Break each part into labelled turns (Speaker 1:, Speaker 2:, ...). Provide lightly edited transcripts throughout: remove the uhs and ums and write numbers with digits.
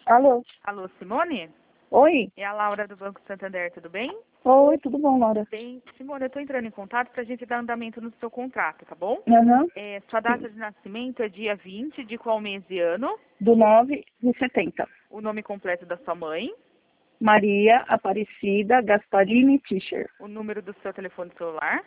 Speaker 1: Alô?
Speaker 2: Alô, Simone?
Speaker 1: Oi?
Speaker 2: É a Laura do Banco Santander, tudo bem?
Speaker 1: Oi, tudo bom, Laura?
Speaker 2: Bem, Simone, eu estou entrando em contato para a gente dar andamento no seu contrato, tá bom?
Speaker 1: Aham.
Speaker 2: Sua data de nascimento é dia 20 de qual mês e ano?
Speaker 1: Do 9/70.
Speaker 2: O nome completo da sua mãe?
Speaker 1: Maria Aparecida Gasparini Tischer.
Speaker 2: O número do seu telefone celular?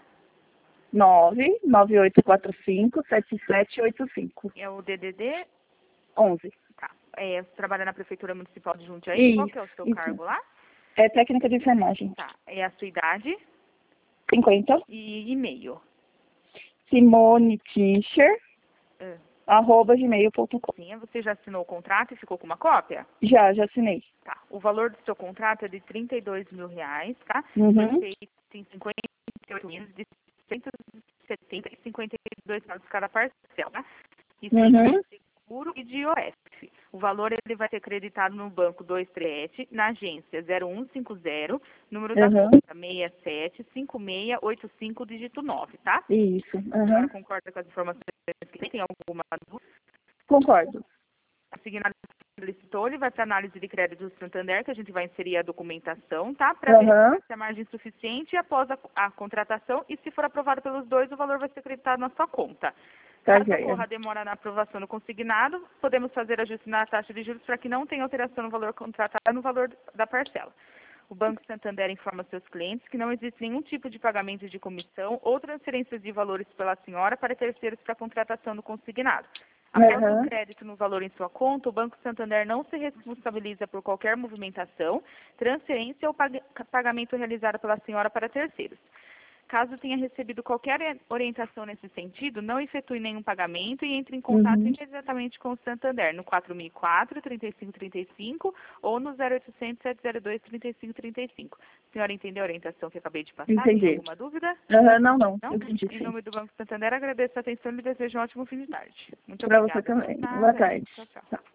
Speaker 1: 998457785.
Speaker 2: É o DDD?
Speaker 1: 11.
Speaker 2: Tá. Você trabalha na Prefeitura Municipal de Jundiaí? Qual que é o seu
Speaker 1: Isso.
Speaker 2: cargo lá?
Speaker 1: É técnica de enfermagem.
Speaker 2: Tá. É a sua idade
Speaker 1: 50.
Speaker 2: e e-mail?
Speaker 1: Simone Tischer,
Speaker 2: Ah,
Speaker 1: @gmail.com.
Speaker 2: sim, você já assinou o contrato e ficou com uma cópia?
Speaker 1: Já assinei.
Speaker 2: Tá. O valor do seu contrato é de R$ 32 mil, tá?
Speaker 1: Uhum.
Speaker 2: Feito em 58 meses de 170 e 52 centavos cada parcela, tá? Isso é
Speaker 1: Uhum.
Speaker 2: de seguro e de IOF. O valor ele vai ser creditado no banco 23, na agência 0150, número da
Speaker 1: Uhum.
Speaker 2: conta 675685, dígito 9, tá?
Speaker 1: Isso.
Speaker 2: A senhora
Speaker 1: Uhum.
Speaker 2: concorda com as informações que tem alguma dúvida?
Speaker 1: Concordo.
Speaker 2: Seguindo a solicitou, ele vai para análise de crédito do Santander, que a gente vai inserir a documentação, tá? Para verificar
Speaker 1: Aham.
Speaker 2: se a margem é suficiente e após a contratação, e se for aprovado pelos dois, o valor vai ser creditado na sua conta.
Speaker 1: Tá,
Speaker 2: Caso
Speaker 1: joia.
Speaker 2: ocorra demora na aprovação do consignado, podemos fazer ajuste na taxa de juros para que não tenha alteração no valor contratado no valor da parcela. O Banco Santander informa seus clientes que não existe nenhum tipo de pagamento de comissão ou transferências de valores pela senhora para terceiros para a contratação do consignado. Após o
Speaker 1: Aham.
Speaker 2: crédito no valor em sua conta, o Banco Santander não se responsabiliza por qualquer movimentação, transferência ou pagamento realizado pela senhora para terceiros. Caso tenha recebido qualquer orientação nesse sentido, não efetue nenhum pagamento e entre em contato
Speaker 1: Uhum.
Speaker 2: imediatamente com o Santander no 4004-3535 ou no 0800-702-3535. A senhora entendeu a orientação que acabei de passar? Tem
Speaker 1: Entendi.
Speaker 2: alguma dúvida?
Speaker 1: Aham, não.
Speaker 2: Não?
Speaker 1: Entendi,
Speaker 2: Em
Speaker 1: sim.
Speaker 2: nome do Banco Santander, agradeço a atenção e lhe desejo um ótimo fim de tarde. Muito
Speaker 1: Pra você
Speaker 2: obrigada.
Speaker 1: também. Boa
Speaker 2: Nada.
Speaker 1: tarde.
Speaker 2: Tchau, tchau.
Speaker 1: Tchau.